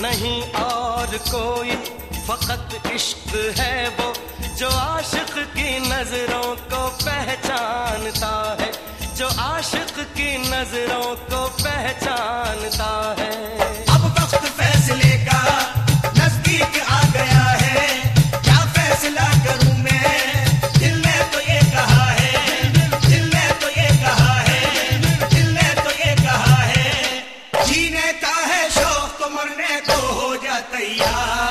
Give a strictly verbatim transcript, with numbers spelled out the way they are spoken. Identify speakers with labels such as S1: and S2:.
S1: नहीं और कोई, फकत इश्क है वो जो आशिक की नजरों को पहचानता है, जो आशिक की नजरों को पहचानता है।
S2: अब वक्त फैसले का नजदीक आ गया है, क्या फैसला करूं मैं, दिल ने तो ये कहा है, दिल ने तो ये कहा है, दिल ने तो ये कहा है, जीने का है शौक तो मरने को हो जा तैयार।